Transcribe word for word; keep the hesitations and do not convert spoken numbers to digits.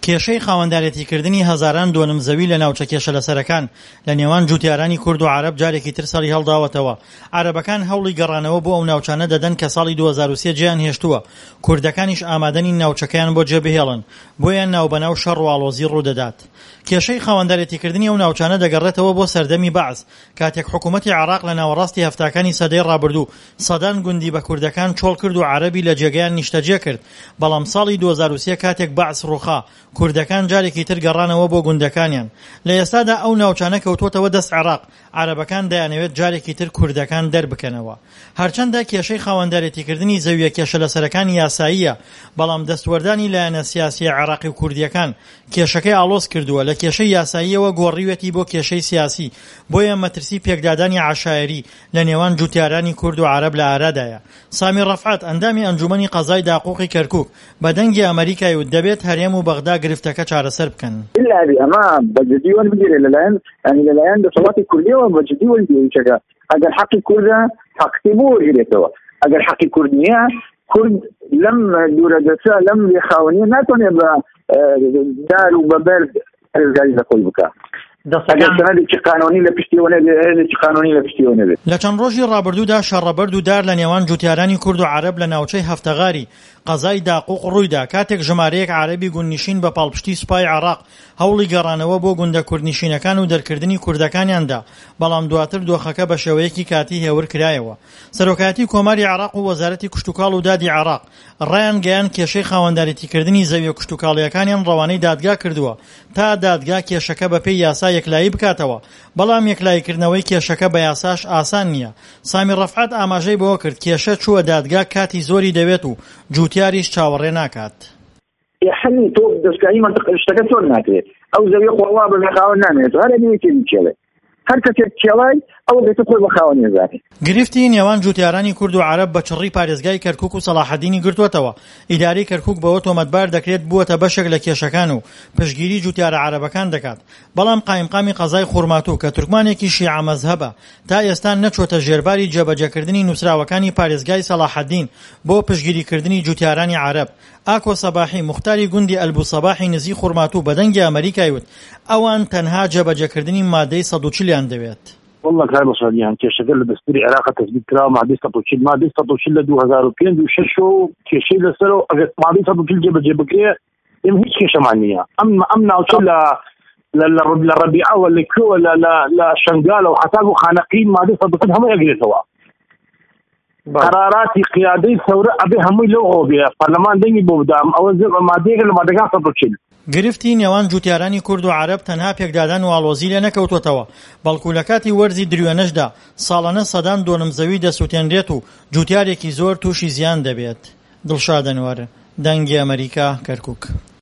کێشەی خاوەندارێتیکردنی هەزاران دۆنمزەوی لە ناوچە کێشە لەسەرەکان لە نێوان جوتیارانی کورد و عەرەب جارێکی تر سەری هەڵداوەتەوە. عەرەبەکان هەوڵی گەڕانەوە بۆ ئەو ناوچانە دەدەن کە ساڵی دوو هەزار و سێ جێیان هێشتووە، کوردەکانیش ئامادەنی ناوچەکەیان بۆ جێبهێڵن، بۆیان ناوبەناو شەڕ و ئاڵۆزی ڕوودەدات. کێشەی خاوەندارێتیکردنی ئەو ناوچانە دەگەڕێتەوە بۆ سەردەمی بەعس، کاتێک حکوومەتی عێراق لە ناوەڕاستی هەفتاکانی سەدەی ڕابردوو سەدان گوندی بە کوردەکان چۆڵ کرد و عەرەبی لە جێگەیان نیشتەجێ کرد. بەڵام ساڵی دوو هەزار و سێ کاتێک بەعس ڕووخا، کوردەکان جارێکی تر گەڕانەوە بۆ گوندەکانیان. لە ئێستادا ئەو ناوچانە کەوتووەتەوە دەست عێراق، عەرەبەکان دەیانەوێت جارێکی تر کوردەکان دەربکەنەوە. هەرچەندە کێشەی خاوەندارێتیکردنی زەویە کێشە لەسەرەکان یاساییە، بەڵام دەستوەردانی لایەنە سیاسی عێراقی و کوردیەکان کێشەکەی ئاڵۆز کردووە، لە کێشەی یاساییەوە گۆڕیوێتی بۆ کێشەی سیاسی، بۆیە مەترسی پێکدادانی عەشایری لە نێوان جوتیارانی کورد و عەرەب لە ئارادایە. سامی ڕەفعەت ئەندامی ئەنجومەنی قەزای داقوقی کەرکووک بە دەنگی ئەمریکای و دەبێت هەرێم و بەغدا گرفتەکە چارەسەر بکەن. إلا هذه أما بجدي والمدير للآن يعني للآن بصلاة كردية وبجدي والمدير شجع أجر حق كردة حق تبور جريتوا أجر حق كردية كرد لم دوردسا لم يخاوني ما توني بدار وببرد الجايزة كل بكا لە چەند ڕۆژی ڕابردوودا شەڕەبەرد و دار لە نێوان جوتیارانی کورد و عەرەب لە ناوچەی هەفتەغاری قەزای داقوق ڕوویدا، کاتێک ژمارەیەک عەرەبی گوندنشین بە پاڵپشتی سوپای عێراق هەوڵی گەڕانەوە بۆ گوندە کوردنشینەکان و دەرکردنی کوردەکانیاندا، بەڵام دواتر دۆخەکە بە شێوەیەکی کاتی هێور کرایەوە. سەرۆکایەتی کۆماری عێراق و وەزارەتی کشتوکاڵ و دادی عێراق ڕایان گەیان کێشەی خاوەندارێتیکردنی زەویە کشتوکاڵیەکانیان ڕەوانەی دادگا کردووە تا دادگا کێشەکە بە پێی یاسا یەکلایی بکاتەوە، بەڵام یەکلاییکردنەوەی کێشەکە بە یاساش ئاسان نییە. سامی ڕەفعەت ئاماژەی بەوە کرد کێشە چووە دادگا کاتی زۆری دەوێت و جوتیاریش چاوەڕێ ناکات. يحني توب دسكاي منطقة اشتكت ورناكي أو زي قوة بالخاون ناميت هذا بيجي بيشيله هەرکەسێک کێڵای ئەوە دەێتە خۆی بە خاوەنی زانێ. گرفتی نێوان جوتیارانی کورد و عەرەب بە چڕی پارێزگای کەرکووک و سەلاحەدینی گرتووەتەوە. ئیدارەی کەرکووک بەوە تۆمەتبار دەکرێت بووەتە بەشێک لە کێشەکان و پشتگیری جوتیارە عەرەبەکان دەکات. بەڵام قایمقامی قەزای خوڕماتوو کە تورکمانێکی شیعە مەزهەبە تا ئێستا نەچۆتە ژێرباری جێبەجێکردنی نووسراوەکانی پارێزگای سەلاحەدین بۆ پشتگیریکردنی جوتیارانی عەرەب. ئاکۆ سەباحی موختاری گوندی ئەلبوو سەباحی نزی خوڕماتوو بە دەنگی ئەمریکای وت ئەوان تەنها جێبەجێکردنی مادەی سەد و چلیان دەوێت. والله كان مصريان كشغل دستوري عراق تثبيت كلام ما بيست توشيل ما بيست توشيل دو هزار وبين دو ششو كشي لسرو اجت ما بيست توشيل جيب جيب كي يم هيك كيش معنيه اما امنا وصل للربيعه ولا كو ولا لا لا شنغال وحتى خانقين ما بيست توشيل هم يجري سوا قرارات قيادي ثوره ابي هم لو بي برلمان دني بودام او ما ديغ ما دغا توشيل. گرفتی نێوان جوتیارانی کورد و عەرەب تەنها پێکدادان و ئاڵۆزی لێ نەکەوتوەتەوە، بەڵکو لە کاتی وەرزی دروێنەشدا ساڵانە سەدان دۆنمزەوی دەسووتێنرێت و جوتیارێکی زۆر تووشی زیان دەبێت. دڵشاد ئەنوەر، دەنگی ئەمریکا، کەرکووک.